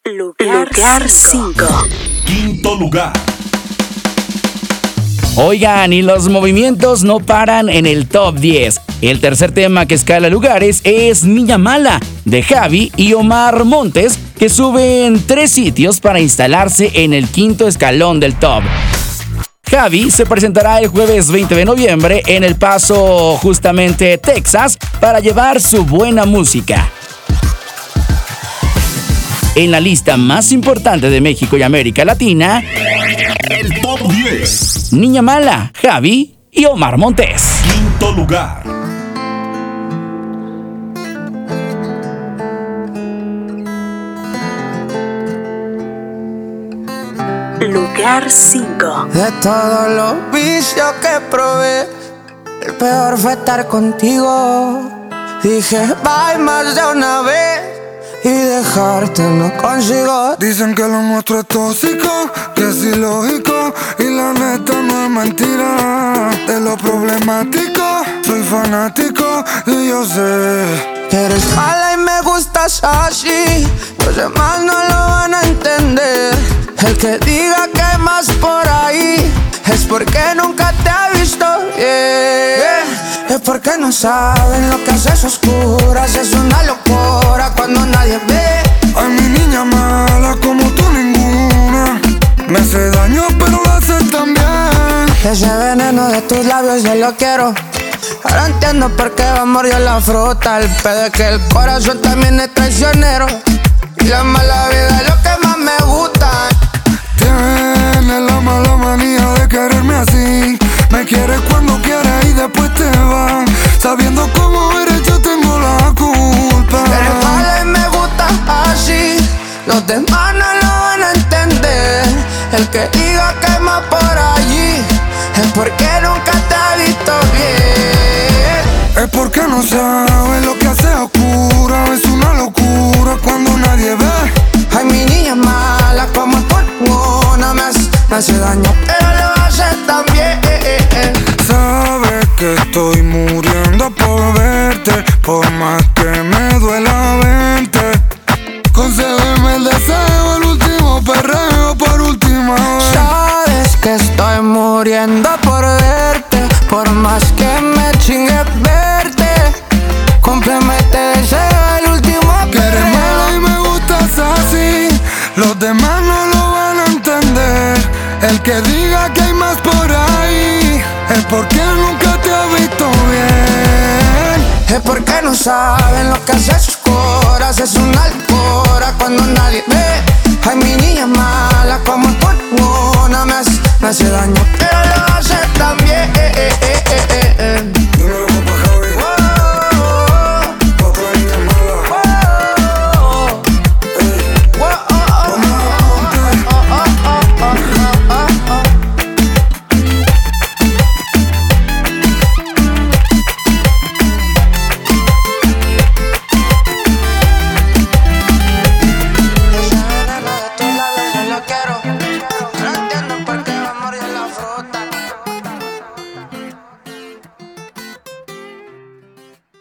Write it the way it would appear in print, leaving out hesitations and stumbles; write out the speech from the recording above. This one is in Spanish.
Lugar 5. Quinto lugar. Oigan, y los movimientos no paran en el top 10. El tercer tema que escala lugares es Niña Mala, de Javi y Omar Montes, que suben 3 sitios para instalarse en el quinto escalón del top. Javi se presentará el jueves 20 de noviembre en El Paso, justamente Texas, para llevar su buena música. En la lista más importante de México y América Latina, El top 10. Niña Mala, Javi y Omar Montes. Quinto lugar. Lugar 5. De todos los vicios que probé, el peor fue estar contigo. Dije bye más de una vez y dejarte no consigo. Dicen que lo nuestro es tóxico, que es ilógico, y la neta no es mentira. De lo problemático, soy fanático y yo sé que eres mala y me gustas así. Los demás no lo van a entender. El que diga que hay más por ahí es porque nunca te ha visto bien. Es porque no saben lo que haces oscuras. Es una locura cuando nadie ve. Ay, mi niña mala como tú ninguna. Me hace daño pero lo hace también. Ese veneno de tus labios yo lo quiero. Ahora entiendo por qué amor yo la fruta. El pedo es que el corazón también es traicionero. Y la mala vida es lo que más me gusta. Tienes la mala manía de quererme así. Me quieres cuando quieres y después te vas. Sabiendo cómo eres yo tengo la culpa. Eres mala y me gusta así. Los demás no lo van a entender. El que diga que hay más por allí es porque nunca te ha visto bien. Es porque no sabes lo que hace oscura. Es una locura cuando nadie ve. Ay, mi niña mala como tú ninguna. Me hace daño pero lo hace también. Sabes que estoy muriendo por verte. Por más que me duela verte. Concédeme el deseo, el último perreo por última vez. Sabes que estoy muriendo por verte. Por más que me chingue verte. Cúmpleme este deseo, el último perreo. Que eres mala y me gustas así. Los demás no lo van a entender. El que diga que hay más por ahí es porque nunca te ha visto bien. Es porque no saben lo que hace sus coras. Es una locura cuando nadie